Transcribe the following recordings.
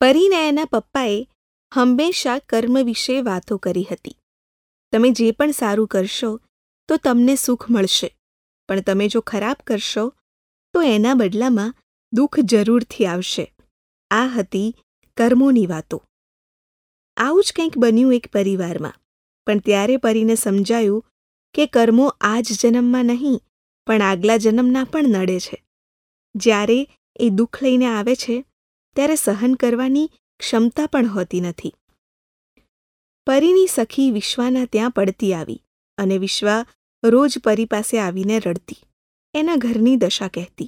પરીને એના પપ્પાએ હંમેશા કર્મ વિશે વાતો કરી હતી. તમે જે પણ સારું કરશો તો તમને સુખ મળશે, પણ તમે જો ખરાબ કરશો તો એના બદલામાં દુઃખ જરૂરથી આવશે. આ હતી કર્મોની વાતો. આવું જ કંઈક બન્યું એક પરિવારમાં. પણ ત્યારે પરીને સમજાયું કે કર્મો આ જ જન્મમાં નહીં પણ આગલા જન્મના પણ નડે છે. જ્યારે એ દુઃખ લઈને આવે છે ત્યારે સહન કરવાની ક્ષમતા પણ હોતી નથી. પરીની સખી વિશ્વાના ત્યાં પડતી આવી અને વિશ્વા રોજ પરી પાસે આવીને રડતી, એના ઘરની દશા કહેતી.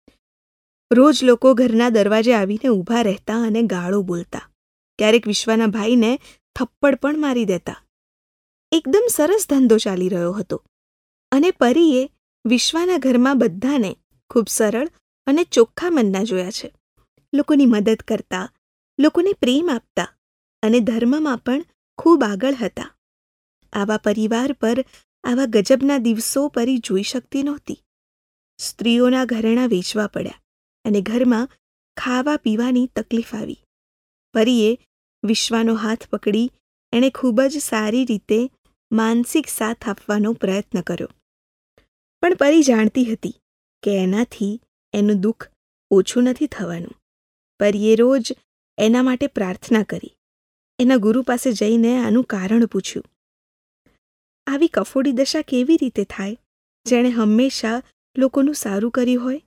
રોજ લોકો ઘરના દરવાજે આવીને ઊભા રહેતા અને ગાળો બોલતા. ક્યારેક વિશ્વાના ભાઈને થપ્પડ પણ મારી દેતા. એકદમ સરસ ધંધો ચાલી રહ્યો હતો અને પરીએ વિશ્વાના ઘરમાં બધાને ખૂબ સરળ અને ચોખ્ખા મનના જોયા છે. લોકોની મદદ કરતા, લોકોને પ્રેમ આપતા અને ધર્મમાં પણ ખૂબ આગળ હતા. આવા પરિવાર પર આવા ગજબના દિવસો પરી જોઈ શકતી નહોતી. સ્ત્રીઓના ઘરેણાં વેચવા પડ્યા અને ઘરમાં ખાવા પીવાની તકલીફ આવી. પરીએ વિશ્વાનો હાથ પકડી એણે ખૂબ જ સારી રીતે માનસિક સાથ આપવાનો પ્રયત્ન કર્યો. પણ પરી જાણતી હતી કે એનાથી એનું દુઃખ ઓછું નથી થવાનું. પરીએ રોજ એના માટે પ્રાર્થના કરી. એના ગુરુ પાસે જઈને આનું કારણ પૂછ્યું. આવી કફોડી દશા કેવી રીતે થાય જેણે હંમેશા લોકોનું સારું કર્યું હોય?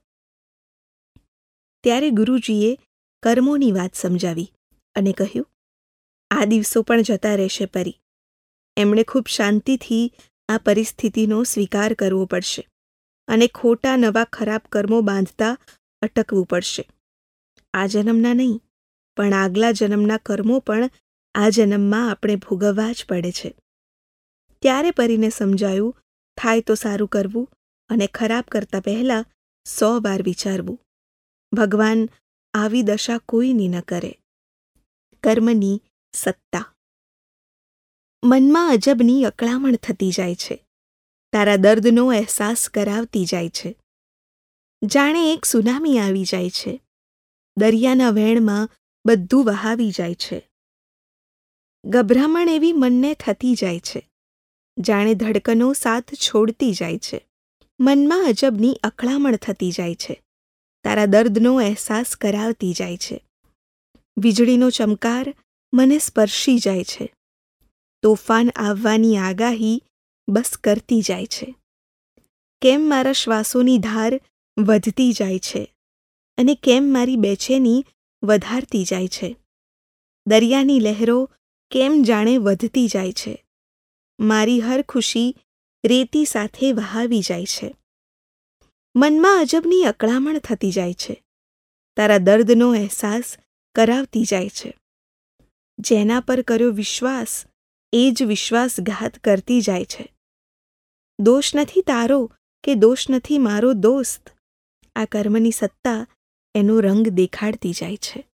ત્યારે ગુરુજીએ કર્મોની વાત સમજાવી અને કહ્યું, આ દિવસો પણ જતા રહેશે પરી. એમણે ખૂબ શાંતિથી આ પરિસ્થિતિનો સ્વીકાર કરવો પડશે અને ખોટા નવા ખરાબ કર્મો બાંધતા અટકવું પડશે. આ જન્મના નહીં પણ આગલા જન્મના કર્મો પણ આ જન્મમાં આપણે ભોગવવા જ પડે છે. ત્યારે પરીને સમજાયું, થાય તો સારું કરવું અને ખરાબ કરતા પહેલાં 100 વાર વિચારવું. ભગવાન આવી દશા કોઈની ન કરે. કર્મની સત્તા. મનમાં અજબની અકળામણ થતી જાય છે. તારા દર્દનો અહેસાસ કરાવતી જાય છે. જાણે એક સુનામી આવી જાય છે. દરિયાના વહેણમાં બધું વહાવી જાય છે. ગભરામણ એવી મનને થતી જાય છે. જાણે ધડકનો સાથ છોડતી જાય છે. મનમાં અજબની અકળામણ થતી જાય છે. તારા દર્દનો અહેસાસ કરાવતી જાય છે. વીજળીનો ચમકાર મને સ્પર્શી જાય છે. તોફાન આવવાની આગાહી બસ કરતી જાય છે. કેમ મારા શ્વાસોની ધાર વધતી જાય છે અને કેમ મારી બેચેની વધારતી જાય છે. દરિયાની લહેરો કેમ જાણે વધતી જાય છે. મારી હર ખુશી રેતી સાથે વહાવી જાય છે. મનમાં અજબની અકળામણ થતી જાય છે. તારા દર્દનો અહેસાસ કરાવતી જાય છે. જેના પર કર્યો વિશ્વાસ એ જ વિશ્વાસઘાત કરતી જાય છે. દોષ નથી તારો કે દોષ નથી મારો દોસ્ત. આ કર્મની સત્તા એનો રંગ દેખાડતી જાય છે.